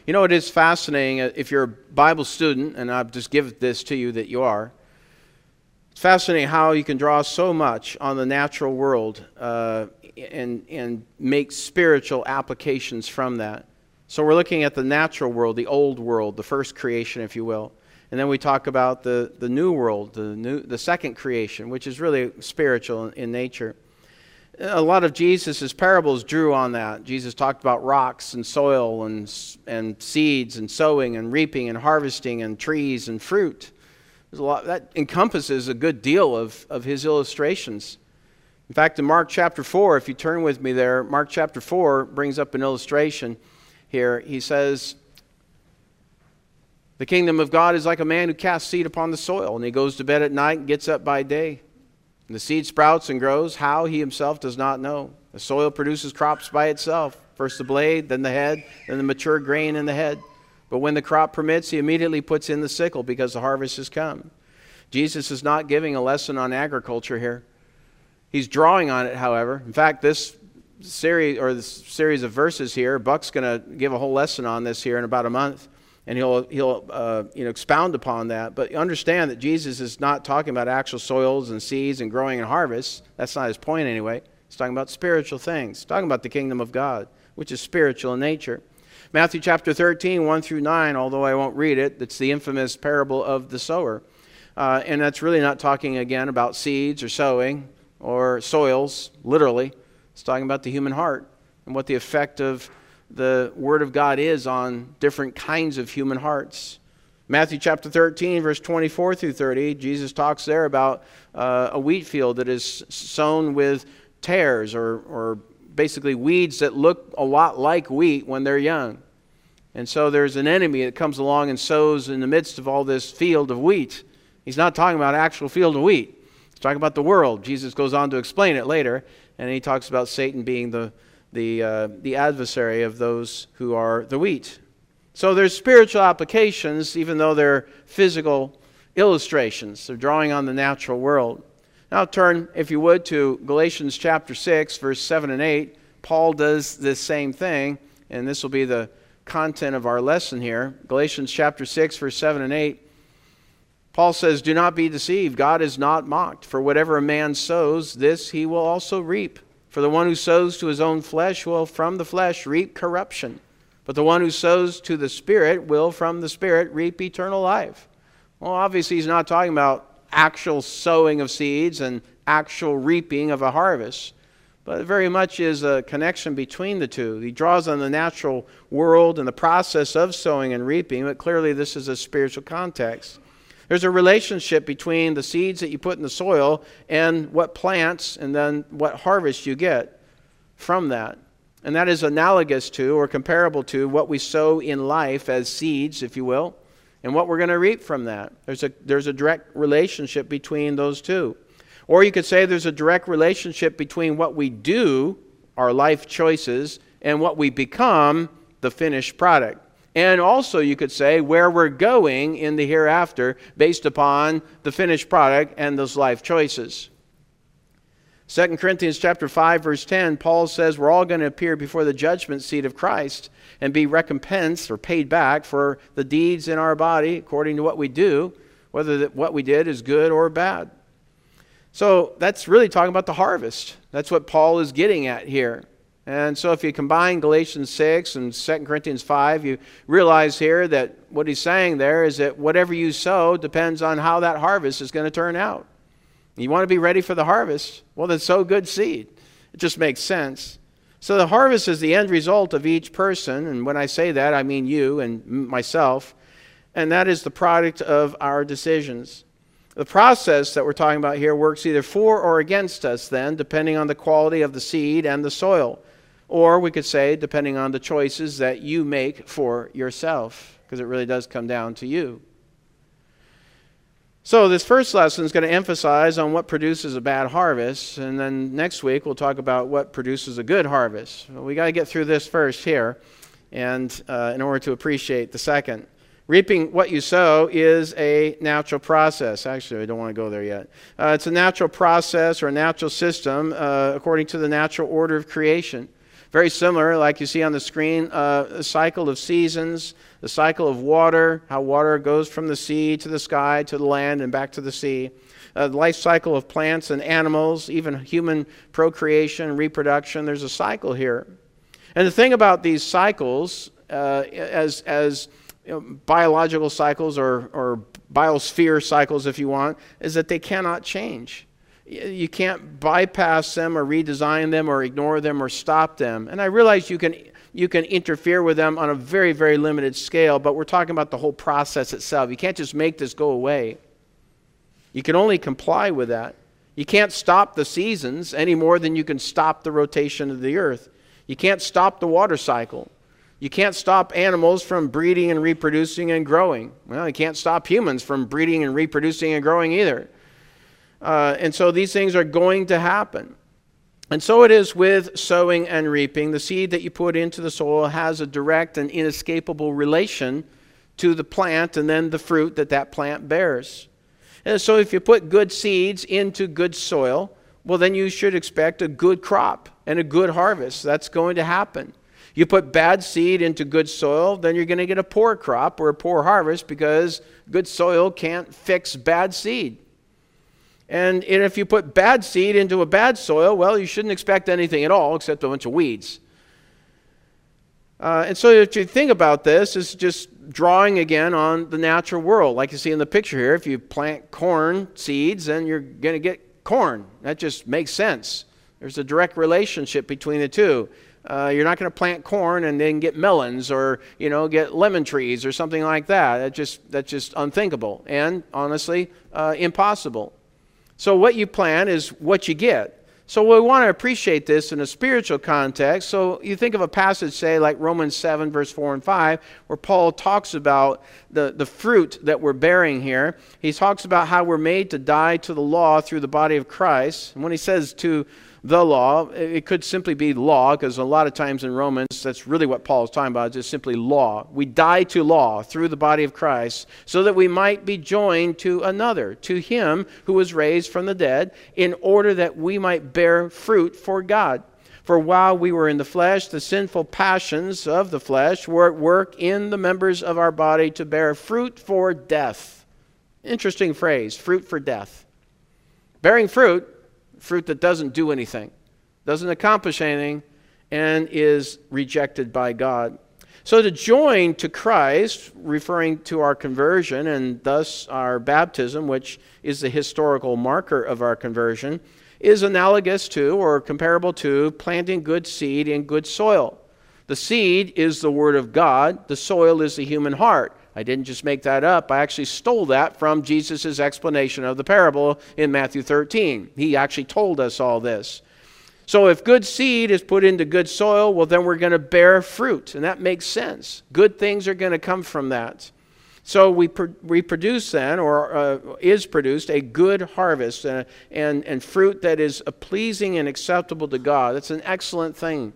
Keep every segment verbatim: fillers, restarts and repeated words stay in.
You know, it is fascinating uh, if you're a Bible student, and I'll just give this to you that you are. It's fascinating how you can draw so much on the natural world uh, and, and make spiritual applications from that. So we're looking at the natural world, the old world, the first creation, if you will. And then we talk about the, the new world, the, new, the second creation, which is really spiritual in, in nature. A lot of Jesus' parables drew on that. Jesus talked about rocks and soil and, and seeds and sowing and reaping and harvesting and trees and fruit. There's a lot that encompasses a good deal of, of his illustrations. In fact, in Mark chapter four, if you turn with me there, Mark chapter four brings up an illustration here. He says, the kingdom of God is like a man who casts seed upon the soil, and he goes to bed at night and gets up by day. And the seed sprouts and grows, how he himself does not know. The soil produces crops by itself, first the blade, then the head, then the mature grain in the head. But when the crop permits, he immediately puts in the sickle because the harvest has come. Jesus is not giving a lesson on agriculture here. He's drawing on it, however. In fact, this series or this series of verses here, Buck's going to give a whole lesson on this here in about a month. And he'll, he'll uh, you know, expound upon that. But understand that Jesus is not talking about actual soils and seeds and growing and harvests. That's not his point anyway. He's talking about spiritual things. He's talking about the kingdom of God, which is spiritual in nature. Matthew chapter thirteen, one through nine, although I won't read it, it's the infamous parable of the sower. Uh, and that's really not talking again about seeds or sowing or soils, literally. It's talking about the human heart and what the effect of the Word of God is on different kinds of human hearts. Matthew chapter thirteen, verse twenty-four through thirty, Jesus talks there about uh, a wheat field that is sown with tares or, or basically weeds that look a lot like wheat when they're young. And so there's an enemy that comes along and sows in the midst of all this field of wheat. He's not talking about actual field of wheat. He's talking about the world. Jesus goes on to explain it later, and he talks about Satan being the the uh, the adversary of those who are the wheat. So there's spiritual applications, even though they're physical illustrations. They're drawing on the natural world. Now turn, if you would, to Galatians chapter six, verse seven and eight. Paul does this same thing, and this will be the content of our lesson here. Galatians chapter six, verse seven and eight. Paul says, do not be deceived. God is not mocked. For whatever a man sows, this he will also reap. For the one who sows to his own flesh will from the flesh reap corruption. But the one who sows to the Spirit will from the Spirit reap eternal life. Well, obviously he's not talking about actual sowing of seeds and actual reaping of a harvest. But it very much is a connection between the two. He draws on the natural world and the process of sowing and reaping, but clearly this is a spiritual context. There's a relationship between the seeds that you put in the soil and what plants and then what harvest you get from that. And that is analogous to or comparable to what we sow in life as seeds, if you will, and what we're going to reap from that. There's a, there's a direct relationship between those two. Or you could say there's a direct relationship between what we do, our life choices, and what we become, the finished product. And also you could say where we're going in the hereafter based upon the finished product and those life choices. Second Corinthians chapter five, verse ten, Paul says we're all going to appear before the judgment seat of Christ and be recompensed or paid back for the deeds in our body according to what we do, whether that what we did is good or bad. So that's really talking about the harvest. That's what Paul is getting at here. And so if you combine Galatians six and Second Corinthians five, you realize here that what he's saying there is that whatever you sow depends on how that harvest is going to turn out. You want to be ready for the harvest? Well, then sow good seed. It just makes sense. So the harvest is the end result of each person. And when I say that, I mean you and myself. And that is the product of our decisions. The process that we're talking about here works either for or against us then, depending on the quality of the seed and the soil. Or we could say, depending on the choices that you make for yourself, because it really does come down to you. So this first lesson is going to emphasize on what produces a bad harvest, and then next week we'll talk about what produces a good harvest. Well, we got to get through this first here, and uh, in order to appreciate the second. Reaping what you sow is a natural process. Actually, I don't want to go there yet. Uh, it's a natural process or a natural system uh, according to the natural order of creation. Very similar, like you see on the screen, uh, a cycle of seasons, the cycle of water, how water goes from the sea to the sky to the land and back to the sea. Uh, the life cycle of plants and animals, even human procreation, reproduction. There's a cycle here. And the thing about these cycles, uh, as, as you know, biological cycles or, or biosphere cycles, if you want, is that they cannot change. You can't bypass them or redesign them or ignore them or stop them. And I realize you can you can interfere with them on a very, very limited scale, but we're talking about the whole process itself. You can't just make this go away. You can only comply with that. You can't stop the seasons any more than you can stop the rotation of the earth. You can't stop the water cycle. You can't stop animals from breeding and reproducing and growing. Well, you can't stop humans from breeding and reproducing and growing either. Uh, and so these things are going to happen. And so it is with sowing and reaping. The seed that you put into the soil has a direct and inescapable relation to the plant and then the fruit that that plant bears. And so if you put good seeds into good soil, well, then you should expect a good crop and a good harvest. That's going to happen. You put bad seed into good soil, then you're going to get a poor crop or a poor harvest because good soil can't fix bad seed. And if you put bad seed into a bad soil, well, you shouldn't expect anything at all except a bunch of weeds. Uh, and so if you think about this, it's just drawing again on the natural world. Like you see in the picture here, if you plant corn seeds, then you're going to get corn. That just makes sense. There's a direct relationship between the two. Uh, you're not going to plant corn and then get melons or, you know, get lemon trees or something like that. That just, that's just unthinkable and, honestly, uh, impossible. So what you plant is what you get. So we want to appreciate this in a spiritual context. So you think of a passage, say, like Romans seven, verse four and five, where Paul talks about the, the fruit that we're bearing here. He talks about how we're made to die to the law through the body of Christ. And when he says to the law, it could simply be law, because a lot of times in Romans, that's really what Paul is talking about, just simply law. We die to law through the body of Christ so that we might be joined to another, to him who was raised from the dead, in order that we might bear fruit for God. For while we were in the flesh, the sinful passions of the flesh were at work in the members of our body to bear fruit for death. Interesting phrase, fruit for death. Bearing fruit, fruit that doesn't do anything, doesn't accomplish anything, and is rejected by God. So to join to Christ, referring to our conversion and thus our baptism, which is the historical marker of our conversion, is analogous to or comparable to planting good seed in good soil. The seed is the Word of God. The soil is the human heart. I didn't just make that up. I actually stole that from Jesus' explanation of the parable in Matthew thirteen. He actually told us all this. So if good seed is put into good soil, well, then we're going to bear fruit. And that makes sense. Good things are going to come from that. So we, pr- we produce then, or uh, is produced, a good harvest uh, and, and fruit that is a pleasing and acceptable to God. That's an excellent thing.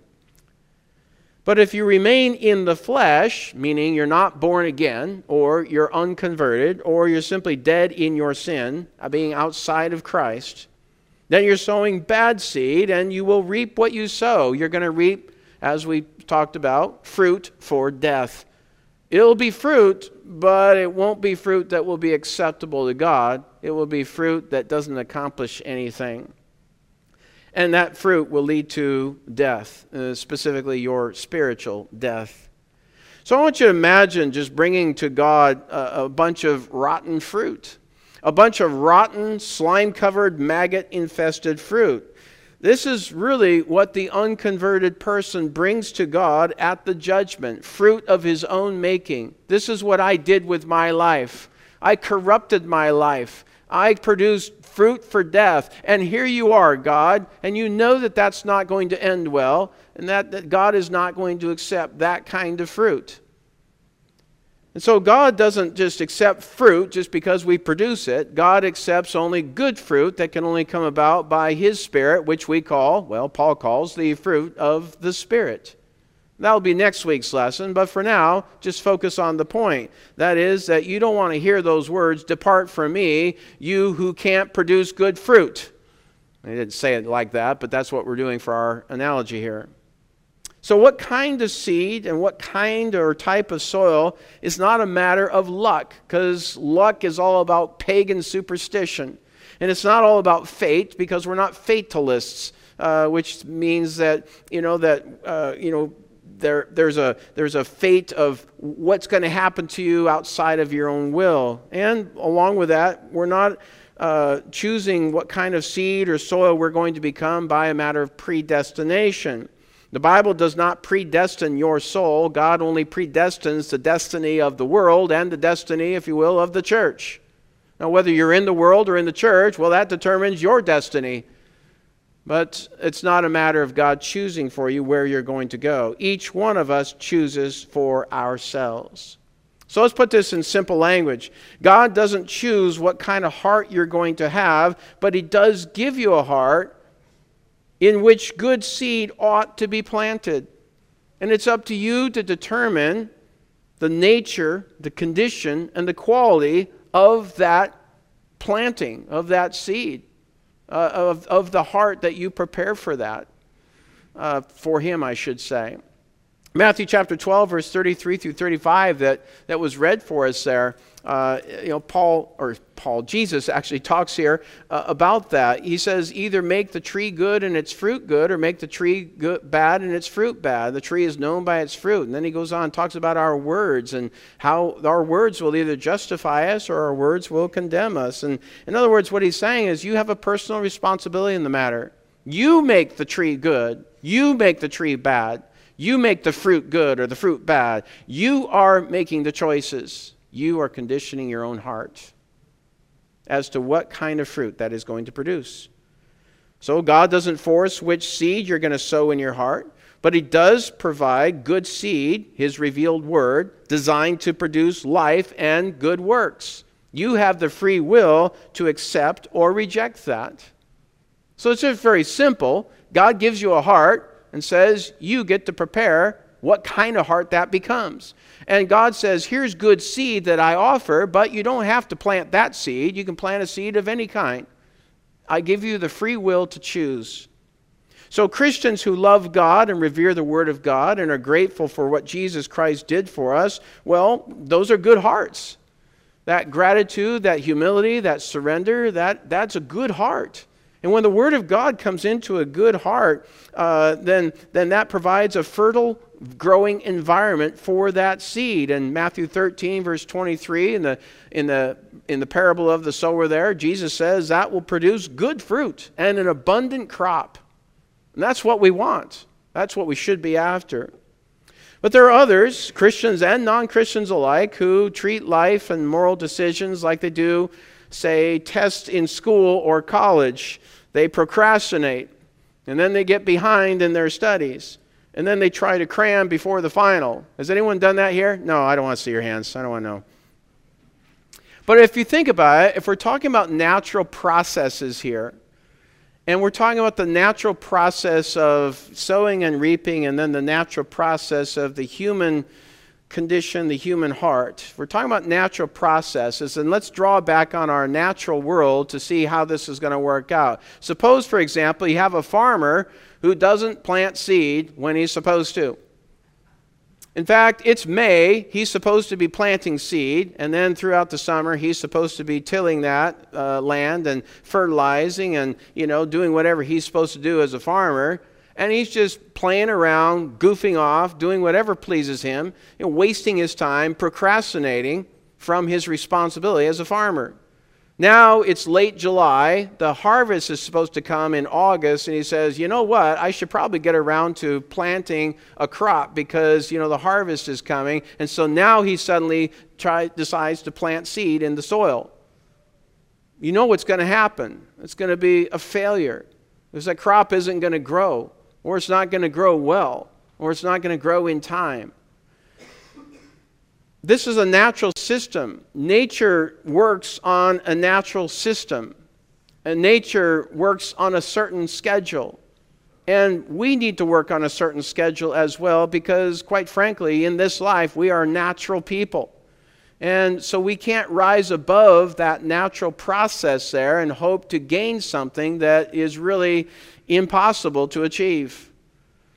But if you remain in the flesh, meaning you're not born again, or you're unconverted, or you're simply dead in your sin, being outside of Christ, then you're sowing bad seed, and you will reap what you sow. You're going to reap, as we talked about, fruit for death. It'll be fruit, but it won't be fruit that will be acceptable to God. It will be fruit that doesn't accomplish anything. And that fruit will lead to death, uh, specifically your spiritual death. So I want you to imagine just bringing to God a, a bunch of rotten fruit, a bunch of rotten, slime-covered, maggot-infested fruit. This is really what the unconverted person brings to God at the judgment, fruit of his own making. This is what I did with my life. I corrupted my life. I produced fruit for death. And here you are, God, and you know that that's not going to end well, and that, that God is not going to accept that kind of fruit. And so God doesn't just accept fruit just because we produce it. God accepts only good fruit that can only come about by His Spirit, which we call, well, Paul calls the fruit of the Spirit. That'll be next week's lesson, but for now, just focus on the point. That is that you don't want to hear those words, "Depart from me, you who can't produce good fruit." They didn't say it like that, but that's what we're doing for our analogy here. So what kind of seed and what kind or type of soil is not a matter of luck, because luck is all about pagan superstition. And it's not all about fate, because we're not fatalists, uh, which means that, you know, that, uh, you know, there, there's a, there's a fate of what's going to happen to you outside of your own will. And along with that, we're not uh, choosing what kind of seed or soil we're going to become by a matter of predestination. The Bible does not predestine your soul. God only predestines the destiny of the world and the destiny, if you will, of the church. Now, whether you're in the world or in the church, well, that determines your destiny. But it's not a matter of God choosing for you where you're going to go. Each one of us chooses for ourselves. So let's put this in simple language. God doesn't choose what kind of heart you're going to have, but He does give you a heart in which good seed ought to be planted. And it's up to you to determine the nature, the condition, and the quality of that planting, of that seed, uh, of, of the heart that you prepare for that, uh, for Him, I should say. Matthew chapter twelve, verse thirty-three through thirty-five that, that was read for us there, uh, you know, Paul, or Paul, Jesus actually talks here uh, about that. He says, either make the tree good and its fruit good, or make the tree good, bad and its fruit bad. The tree is known by its fruit. And then he goes on and talks about our words and how our words will either justify us or our words will condemn us. And in other words, what he's saying is you have a personal responsibility in the matter. You make the tree good. You make the tree bad. You make the fruit good or the fruit bad. You are making the choices. You are conditioning your own heart as to what kind of fruit that is going to produce. So God doesn't force which seed you're going to sow in your heart, but He does provide good seed, His revealed word, designed to produce life and good works. You have the free will to accept or reject that. So it's just very simple. God gives you a heart and says, you get to prepare what kind of heart that becomes. And God says, here's good seed that I offer, but you don't have to plant that seed. You can plant a seed of any kind. I give you the free will to choose. So Christians who love God and revere the Word of God and are grateful for what Jesus Christ did for us, well, those are good hearts. That gratitude, that humility, that surrender, that, that's a good heart. And when the Word of God comes into a good heart, uh, then, then that provides a fertile, growing environment for that seed. And Matthew thirteen, verse twenty-three, in the, in, the, in the parable of the sower there, Jesus says that will produce good fruit and an abundant crop. And that's what we want. That's what we should be after. But there are others, Christians and non-Christians alike, who treat life and moral decisions like they do, say, tests in school or college. They procrastinate, and then they get behind in their studies, and then they try to cram before the final. Has anyone done that here? No, I don't want to see your hands. I don't want to know. But if you think about it, if we're talking about natural processes here, and we're talking about the natural process of sowing and reaping, and then the natural process of the human condition, the human heart. We're talking about natural processes, and let's draw back on our natural world to see how this is going to work out. Suppose, for example, you have a farmer who doesn't plant seed when he's supposed to. In fact, it's May, he's supposed to be planting seed, and then throughout the summer he's supposed to be tilling that uh, land and fertilizing and, you know, doing whatever he's supposed to do as a farmer. And he's just playing around, goofing off, doing whatever pleases him, you know, wasting his time, procrastinating from his responsibility as a farmer. Now it's late July, the harvest is supposed to come in August, and he says, you know what, I should probably get around to planting a crop because, you know, the harvest is coming. And so now he suddenly try, decides to plant seed in the soil. You know what's going to happen. It's going to be a failure because that crop isn't going to grow. Or it's not going to grow well, or it's not going to grow in time. This is a natural system. Nature works on a natural system. And nature works on a certain schedule. And we need to work on a certain schedule as well because, quite frankly, in this life, we are natural people. And so we can't rise above that natural process there and hope to gain something that is really impossible to achieve.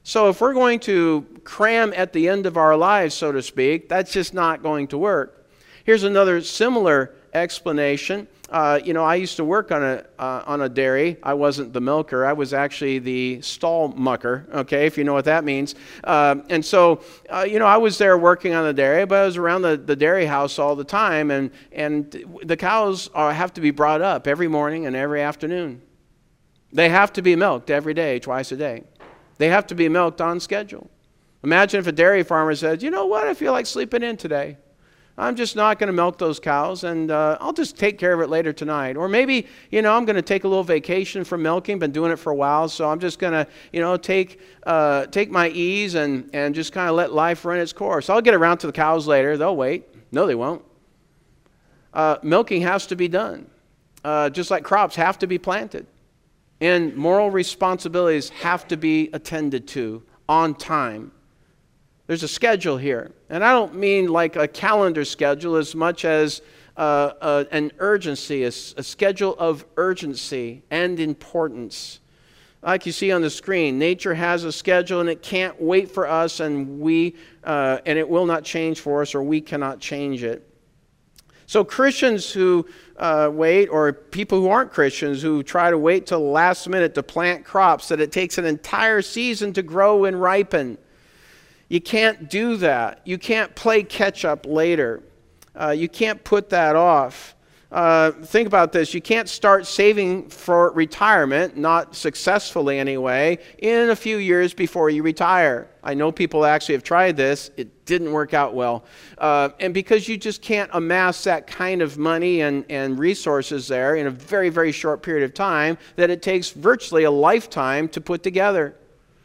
So if we're going to cram at the end of our lives, so to speak, that's just not going to work. Here's another similar explanation. Uh, you know, I used to work on a uh, on a dairy. I wasn't the milker. I was actually the stall mucker, okay, if you know what that means. Uh, and so, uh, you know, I was there working on the dairy, but I was around the, the dairy house all the time. And, and the cows are, have to be brought up every morning and every afternoon. They have to be milked every day, twice a day. They have to be milked on schedule. Imagine if a dairy farmer said, you know what, I feel like sleeping in today. I'm just not going to milk those cows, and uh, I'll just take care of it later tonight. Or maybe, you know, I'm going to take a little vacation from milking. Been doing it for a while, so I'm just going to, you know, take uh, take my ease and, and just kind of let life run its course. I'll get around to the cows later. They'll wait. No, they won't. Uh, milking has to be done, uh, just like crops have to be planted. And moral responsibilities have to be attended to on time. There's a schedule here. And I don't mean like a calendar schedule as much as uh, uh, an urgency, a, a schedule of urgency and importance. Like you see on the screen, nature has a schedule and it can't wait for us, and we uh, and it will not change for us, or we cannot change it. So Christians who uh, wait, or people who aren't Christians who try to wait till the last minute to plant crops that it takes an entire season to grow and ripen. You can't do that. You can't play catch up later. Uh, you can't put that off. Uh, think about this. You can't start saving for retirement, not successfully anyway, in a few years before you retire. I know people actually have tried this. It didn't work out well. Uh, and because you just can't amass that kind of money and, and resources there in a very, very short period of time, that it takes virtually a lifetime to put together.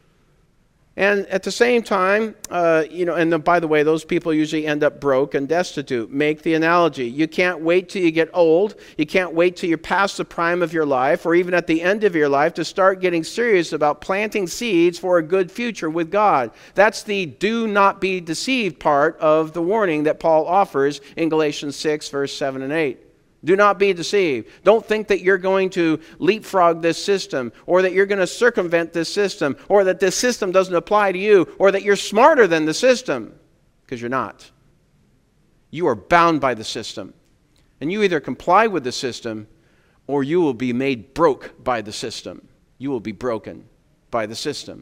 And at the same time, uh, you know, and the, by the way, those people usually end up broke and destitute. Make the analogy. You can't wait till you get old. You can't wait till you're past the prime of your life, or even at the end of your life, to start getting serious about planting seeds for a good future with God. That's the do not be deceived part of the warning that Paul offers in Galatians six, verse seven and eight. Do not be deceived. Don't think that you're going to leapfrog this system, or that you're going to circumvent this system, or that this system doesn't apply to you, or that you're smarter than the system, because you're not. You are bound by the system. And you either comply with the system, or you will be made broke by the system. You will be broken by the system.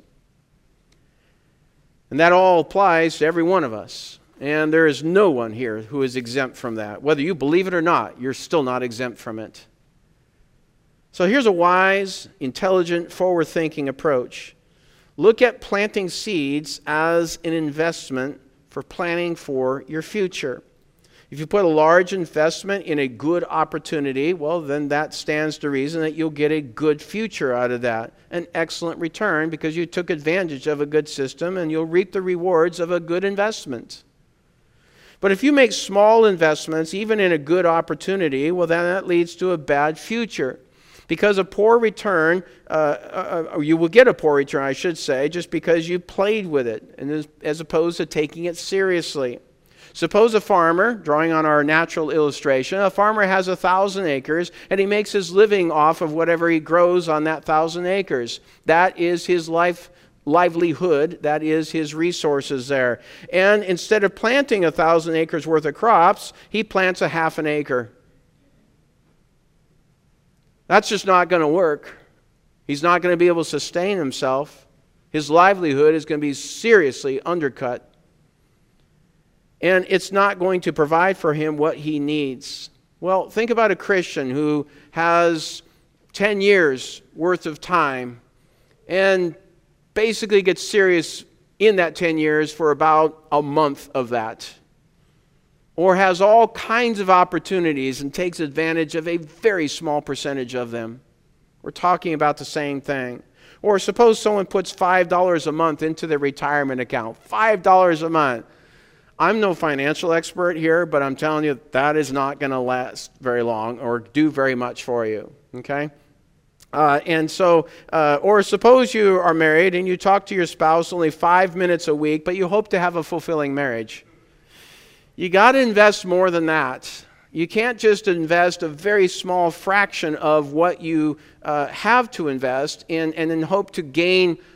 And that all applies to every one of us. And there is no one here who is exempt from that. Whether you believe it or not, you're still not exempt from it. So here's a wise, intelligent, forward-thinking approach. Look at planting seeds as an investment for planning for your future. If you put a large investment in a good opportunity, well, then that stands to reason that you'll get a good future out of that. An excellent return because you took advantage of a good system, and you'll reap the rewards of a good investment. But if you make small investments, even in a good opportunity, well, then that leads to a bad future. Because a poor return, uh, uh, or you will get a poor return, I should say, just because you played with it, and as, as opposed to taking it seriously. Suppose a farmer, drawing on our natural illustration, a farmer has a thousand acres, and he makes his living off of whatever he grows on that thousand acres. That is his life livelihood, that is his resources there. And instead of planting a thousand acres worth of crops, he plants a half an acre. That's just not going to work. He's not going to be able to sustain himself. His livelihood is going to be seriously undercut. And it's not going to provide for him what he needs. Well, think about a Christian who has ten years worth of time and basically gets serious in that ten years for about a month of that. Or has all kinds of opportunities and takes advantage of a very small percentage of them. We're talking about the same thing. Or suppose someone puts five dollars a month into their retirement account. five dollars a month. I'm no financial expert here, but I'm telling you that is not going to last very long or do very much for you. Okay? Uh, and so, uh, or suppose you are married and you talk to your spouse only five minutes a week, but you hope to have a fulfilling marriage. You got to invest more than that. You can't just invest a very small fraction of what you uh, have to invest in, and then hope to gain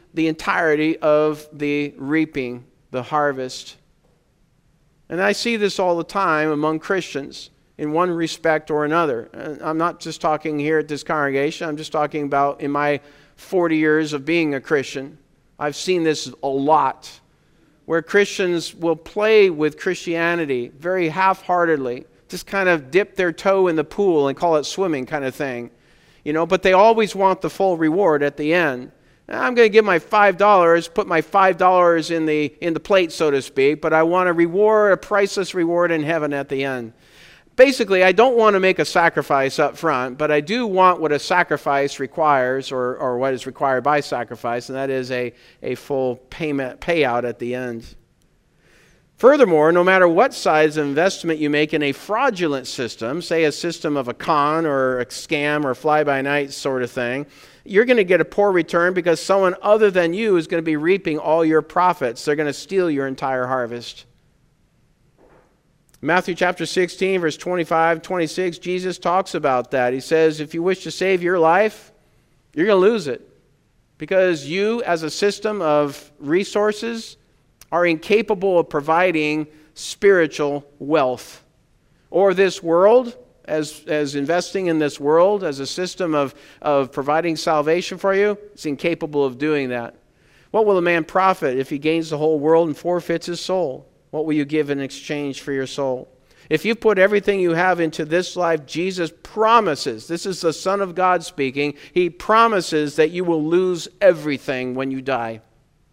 the entirety of the reaping, the harvest. And I see this all the time among Christians in one respect or another. And I'm not just talking here at this congregation. I'm just talking about in my forty years of being a Christian. I've seen this a lot, where Christians will play with Christianity very half-heartedly, just kind of dip their toe in the pool and call it swimming kind of thing. You know, but they always want the full reward at the end. I'm going to give my five dollars, put my five dollars in the in the plate, so to speak, but I want a reward, a priceless reward in heaven at the end. Basically, I don't want to make a sacrifice up front, but I do want what a sacrifice requires, or, or what is required by sacrifice, and that is a, a full payment payout at the end. Furthermore, no matter what size of investment you make in a fraudulent system, say a system of a con or a scam or fly-by-night sort of thing, you're going to get a poor return because someone other than you is going to be reaping all your profits. They're going to steal your entire harvest. Matthew chapter sixteen, verse twenty-five, twenty-six, Jesus talks about that. He says, if you wish to save your life, you're going to lose it. Because you, as a system of resources, are incapable of providing spiritual wealth. Or this world, as, as investing in this world as a system of, of providing salvation for you, it's incapable of doing that. What will a man profit if he gains the whole world and forfeits his soul? What will you give in exchange for your soul? If you put everything you have into this life, Jesus promises, this is the Son of God speaking, he promises that you will lose everything when you die.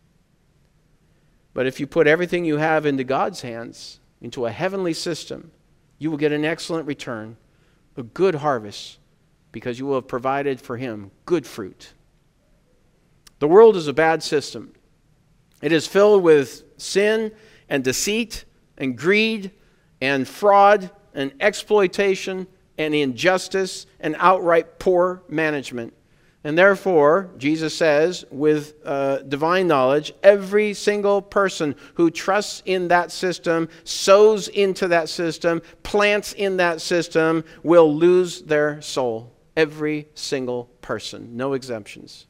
But if you put everything you have into God's hands, into a heavenly system, you will get an excellent return, a good harvest, because you will have provided for him good fruit. The world is a bad system. It is filled with sin and deceit and greed and fraud and exploitation and injustice and outright poor management. And therefore, Jesus says, with uh, divine knowledge, every single person who trusts in that system, sows into that system, plants in that system, will lose their soul. Every single person, no exemptions.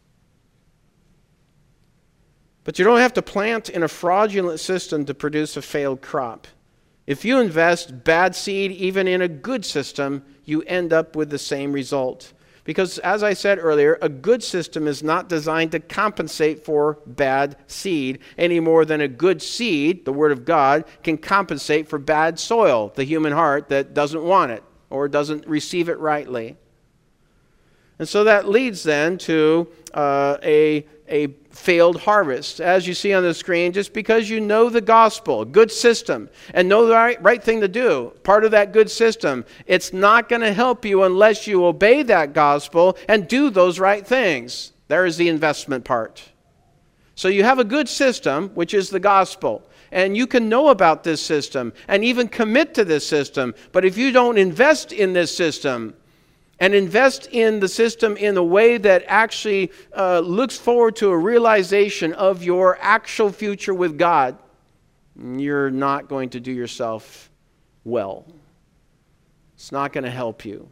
But you don't have to plant in a fraudulent system to produce a failed crop. If you invest bad seed even in a good system, you end up with the same result. Because, as I said earlier, a good system is not designed to compensate for bad seed any more than a good seed, the Word of God, can compensate for bad soil, the human heart that doesn't want it or doesn't receive it rightly. And so that leads then to uh, a, a failed harvest. As you see on the screen, just because you know the gospel, good system, and know the right, right thing to do, part of that good system, it's not going to help you unless you obey that gospel and do those right things. There is the investment part. So you have a good system, which is the gospel. And you can know about this system and even commit to this system. But if you don't invest in this system, and invest in the system in a way that actually uh, looks forward to a realization of your actual future with God, you're not going to do yourself well. It's not going to help you.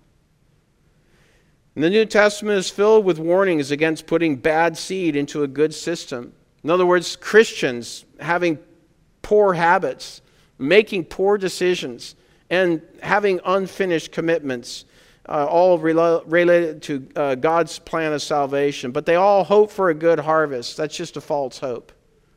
And the New Testament is filled with warnings against putting bad seed into a good system. In other words, Christians having poor habits, making poor decisions, and having unfinished commitments. Uh, all rela- related to uh, God's plan of salvation. But they all hope for a good harvest. That's just a false hope.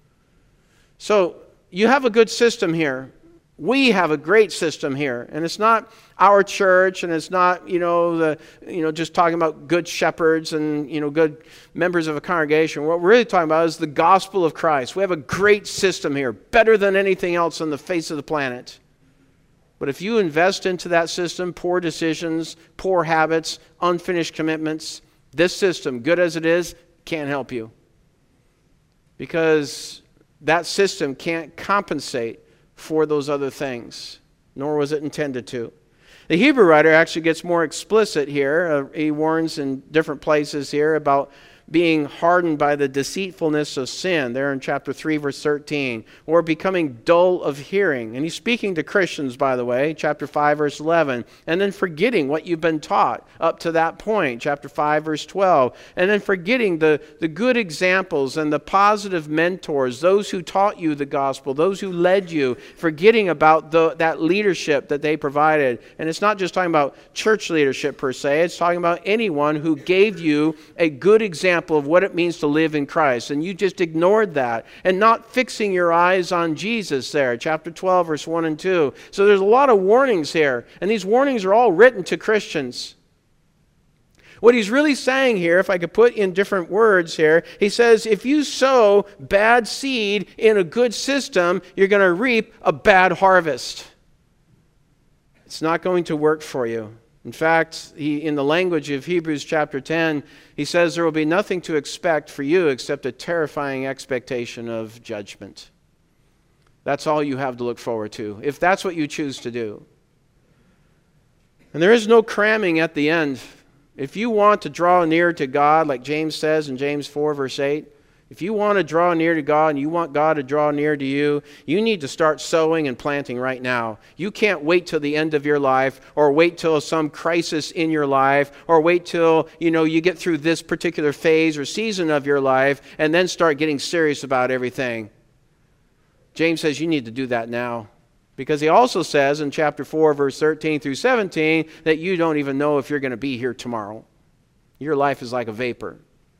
So you have a good system here. We have a great system here. And it's not our church, and it's not, you know, the you know just talking about good shepherds and, you know, good members of a congregation. What we're really talking about is the gospel of Christ. We have a great system here, better than anything else on the face of the planet. But if you invest into that system, poor decisions, poor habits, unfinished commitments, this system, good as it is, can't help you. Because that system can't compensate for those other things, nor was it intended to. The Hebrew writer actually gets more explicit here. Uh, he warns in different places here about being hardened by the deceitfulness of sin, there in chapter three, verse thirteen, or becoming dull of hearing. And he's speaking to Christians, by the way, chapter five, verse eleven, and then forgetting what you've been taught up to that point, chapter five, verse twelve, and then forgetting the, the good examples and the positive mentors, those who taught you the gospel, those who led you, forgetting about the, that leadership that they provided. And it's not just talking about church leadership per se, it's talking about anyone who gave you a good example of what it means to live in Christ, and you just ignored that and not fixing your eyes on Jesus there, chapter twelve, verse one and two. So there's a lot of warnings here, and these warnings are all written to Christians. What he's really saying here, if I could put in different words here, he says if you sow bad seed in a good system, you're going to reap a bad harvest. It's not going to work for you. In fact, he, in the language of Hebrews chapter ten, he says there will be nothing to expect for you except a terrifying expectation of judgment. That's all you have to look forward to, if that's what you choose to do. And there is no cramming at the end. If you want to draw near to God, like James says in James four, verse eight, if you want to draw near to God and you want God to draw near to you, you need to start sowing and planting right now. You can't wait till the end of your life, or wait till some crisis in your life, or wait till, you know, you get through this particular phase or season of your life and then start getting serious about everything. James says you need to do that now. Because he also says in chapter four, verse thirteen through seventeen, that you don't even know if you're going to be here tomorrow. Your life is like a vapor.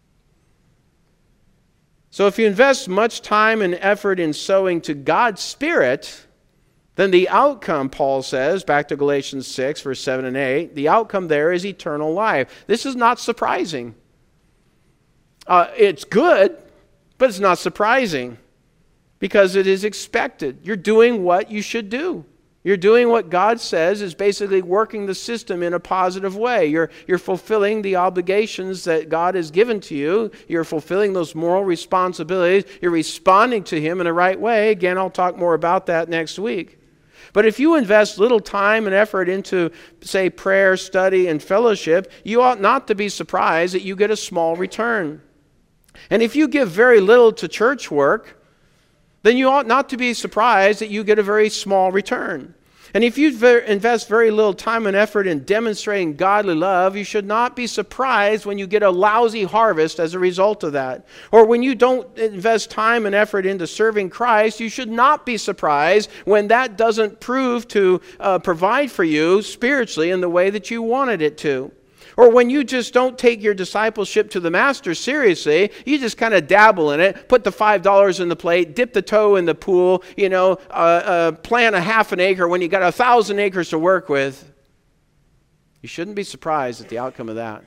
So if you invest much time and effort in sowing to God's Spirit, then the outcome, Paul says, back to Galatians six, verse seven and eight, the outcome there is eternal life. This is not surprising. Uh, it's good, but it's not surprising because it is expected. You're doing what you should do. You're doing what God says is basically working the system in a positive way. You're, you're fulfilling the obligations that God has given to you. You're fulfilling those moral responsibilities. You're responding to Him in the right way. Again, I'll talk more about that next week. But if you invest little time and effort into, say, prayer, study, and fellowship, you ought not to be surprised that you get a small return. And if you give very little to church work, then you ought not to be surprised that you get a very small return. And if you invest very little time and effort in demonstrating godly love, you should not be surprised when you get a lousy harvest as a result of that. Or when you don't invest time and effort into serving Christ, you should not be surprised when that doesn't prove to uh, provide for you spiritually in the way that you wanted it to. Or when you just don't take your discipleship to the Master seriously, you just kind of dabble in it, put the five dollars in the plate, dip the toe in the pool, you know, uh, uh, plant a half an acre when you got a thousand acres to work with. You shouldn't be surprised at the outcome of that.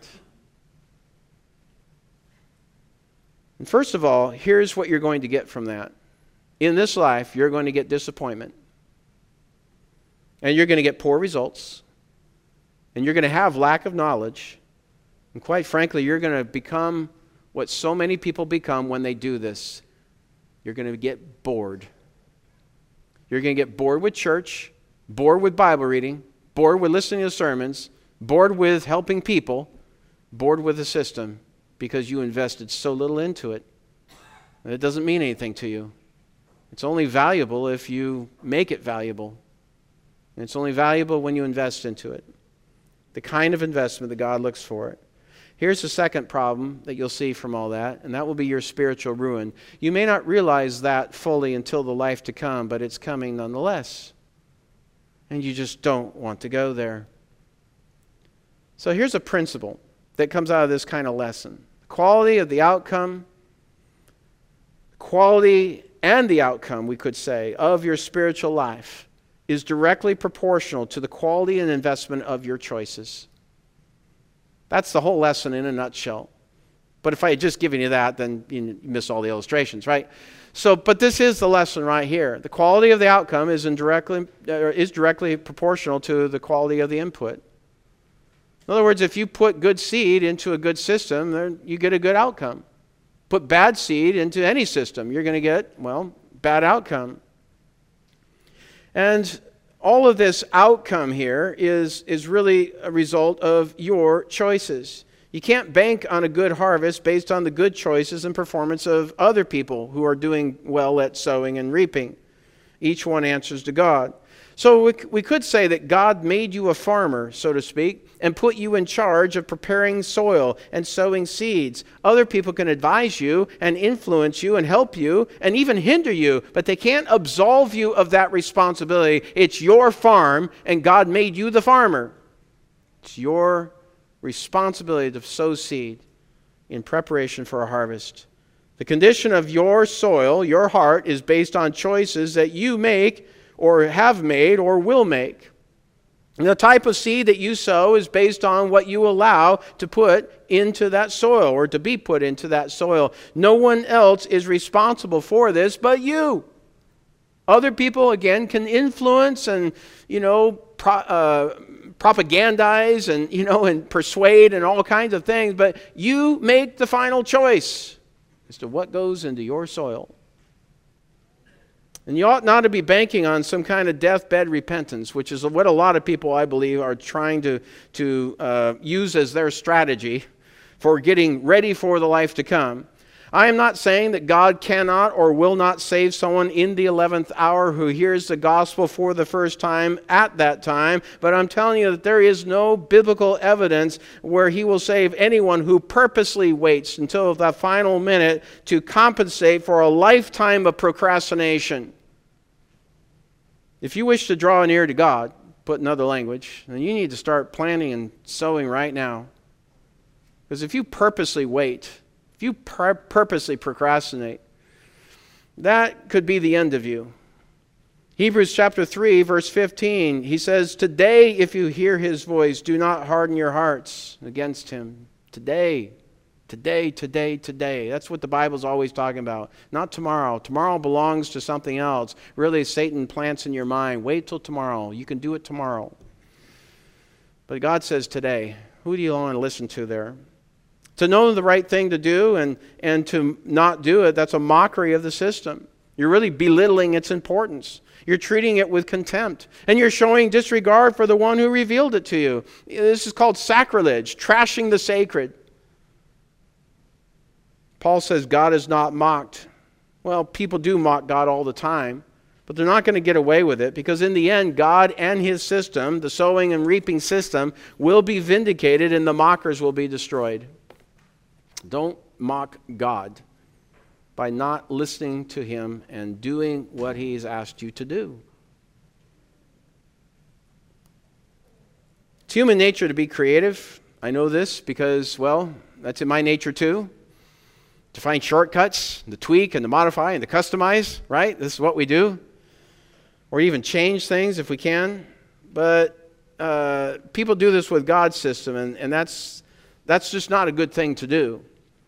And first of all, here's what you're going to get from that. In this life, you're going to get disappointment. And you're going to get poor results. And you're going to have lack of knowledge. And quite frankly, you're going to become what so many people become when they do this. You're going to get bored. You're going to get bored with church, bored with Bible reading, bored with listening to sermons, bored with helping people, bored with the system because you invested so little into it. And it doesn't mean anything to you. It's only valuable if you make it valuable. And it's only valuable when you invest into it. The kind of investment that God looks for. Here's the second problem that you'll see from all that, and that will be your spiritual ruin. You may not realize that fully until the life to come, but it's coming nonetheless. And you just don't want to go there. So here's a principle that comes out of this kind of lesson. The quality of the outcome, quality and the outcome, we could say, of your spiritual life is directly proportional to the quality and investment of your choices. That's the whole lesson in a nutshell. But if I had just given you that, then you miss all the illustrations, right? So, but this is the lesson right here. The quality of the outcome is, indirectly, uh, is directly proportional to the quality of the input. In other words, if you put good seed into a good system, then you get a good outcome. Put bad seed into any system, you're going to get, well, bad outcome. And all of this outcome here is, is really a result of your choices. You can't bank on a good harvest based on the good choices and performance of other people who are doing well at sowing and reaping. Each one answers to God. So we, we could say that God made you a farmer, so to speak, and put you in charge of preparing soil and sowing seeds. Other people can advise you and influence you and help you and even hinder you, but they can't absolve you of that responsibility. It's your farm, and God made you the farmer. It's your responsibility to sow seed in preparation for a harvest. The condition of your soil, your heart, is based on choices that you make or have made or will make. And the type of seed that you sow is based on what you allow to put into that soil or to be put into that soil. No one else is responsible for this but you. Other people, again, can influence and, you know, pro, uh, propagandize and, you know, and persuade and all kinds of things, but you make the final choice as to what goes into your soil. And you ought not to be banking on some kind of deathbed repentance, which is what a lot of people, I believe, are trying to, to uh, use as their strategy for getting ready for the life to come. I am not saying that God cannot or will not save someone in the eleventh hour who hears the gospel for the first time at that time, but I'm telling you that there is no biblical evidence where he will save anyone who purposely waits until the final minute to compensate for a lifetime of procrastination. If you wish to draw near to God, put in other language, then you need to start planning and sowing right now. Because if you purposely wait, if you pur- purposely procrastinate, that could be the end of you. Hebrews chapter three, verse fifteen, he says, "Today, if you hear his voice, do not harden your hearts against him." Today, today, today, today. That's what the Bible's always talking about. Not tomorrow. Tomorrow belongs to something else. Really, Satan plants in your mind, wait till tomorrow. You can do it tomorrow. But God says today. Who do you want to listen to there? To know the right thing to do and, and to not do it, that's a mockery of the system. You're really belittling its importance. You're treating it with contempt. And you're showing disregard for the one who revealed it to you. This is called sacrilege, trashing the sacred. Paul says God is not mocked. Well, people do mock God all the time, but they're not going to get away with it because in the end, God and his system, the sowing and reaping system, will be vindicated and the mockers will be destroyed. Don't mock God by not listening to him and doing what he's asked you to do. It's human nature to be creative. I know this because, well, that's in my nature too. To find shortcuts, to tweak and to modify and to customize, right? This is what we do. Or even change things if we can. But uh, people do this with God's system, and, and that's, that's just not a good thing to do.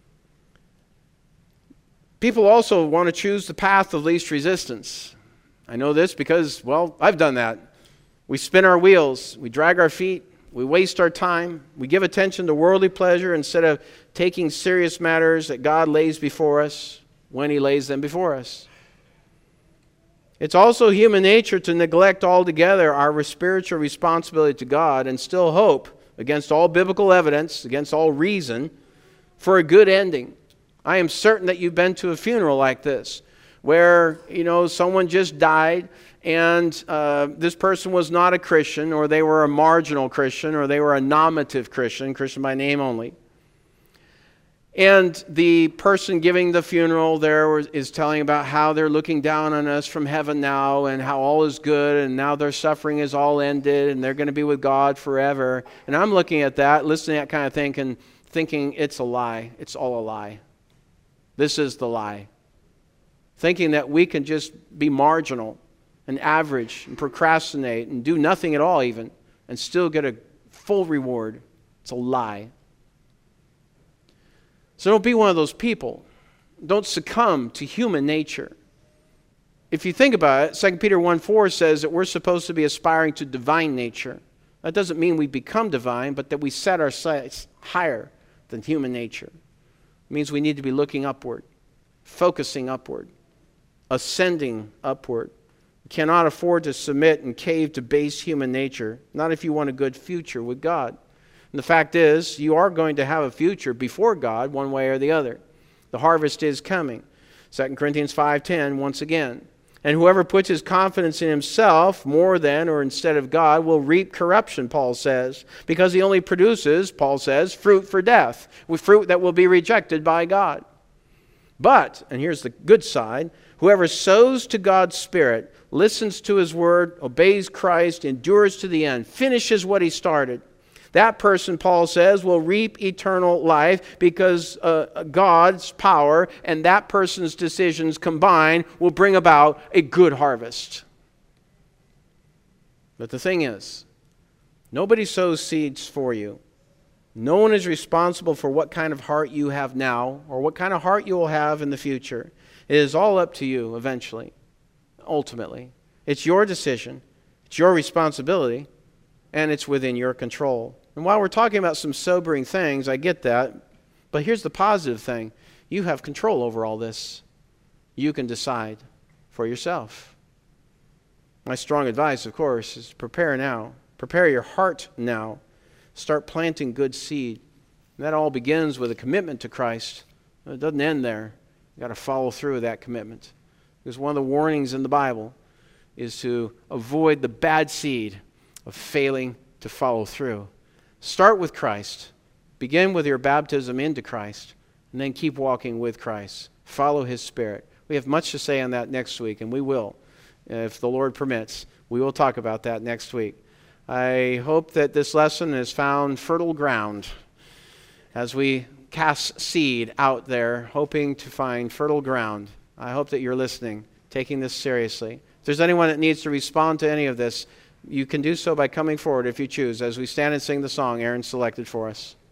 People also want to choose the path of least resistance. I know this because, well, I've done that. We spin our wheels, we drag our feet, we waste our time, we give attention to worldly pleasure instead of taking serious matters that God lays before us when he lays them before us. It's also human nature to neglect altogether our spiritual responsibility to God and still hope, against all biblical evidence, against all reason, for a good ending. I am certain that you've been to a funeral like this, where, you know, someone just died and uh, this person was not a Christian, or they were a marginal Christian, or they were a nominative Christian, Christian by name only. And the person giving the funeral there is telling about how they're looking down on us from heaven now and how all is good and now their suffering is all ended and they're going to be with God forever. And I'm looking at that, listening to that kind of thing and thinking it's a lie. It's all a lie. This is the lie. Thinking that we can just be marginal and average and procrastinate and do nothing at all even and still get a full reward. It's a lie. So don't be one of those people. Don't succumb to human nature. If you think about it, Second Peter one four says that we're supposed to be aspiring to divine nature. That doesn't mean we become divine, but that we set our sights higher than human nature. It means we need to be looking upward, focusing upward, ascending upward. You cannot afford to submit and cave to base human nature, not if you want a good future with God. And the fact is, you are going to have a future before God one way or the other. The harvest is coming. Second Corinthians five ten, once again. And whoever puts his confidence in himself more than or instead of God will reap corruption, Paul says, because he only produces, Paul says, fruit for death, with fruit that will be rejected by God. But, and here's the good side, whoever sows to God's Spirit, listens to His Word, obeys Christ, endures to the end, finishes what he started, that person, Paul says, will reap eternal life because uh, God's power and that person's decisions combined will bring about a good harvest. But the thing is, nobody sows seeds for you. No one is responsible for what kind of heart you have now or what kind of heart you will have in the future. It is all up to you eventually, ultimately. It's your decision, it's your responsibility, and it's within your control. And while we're talking about some sobering things, I get that. But here's the positive thing. You have control over all this. You can decide for yourself. My strong advice, of course, is prepare now. Prepare your heart now. Start planting good seed. And that all begins with a commitment to Christ. It doesn't end there. You've got to follow through with that commitment. Because one of the warnings in the Bible is to avoid the bad seed of failing to follow through. Start with Christ. Begin with your baptism into Christ, and then keep walking with Christ. Follow His Spirit. We have much to say on that next week, and we will, if the Lord permits. We will talk about that next week. I hope that this lesson has found fertile ground as we cast seed out there, hoping to find fertile ground. I hope that you're listening, taking this seriously. If there's anyone that needs to respond to any of this, you can do so by coming forward if you choose, as we stand and sing the song Aaron selected for us.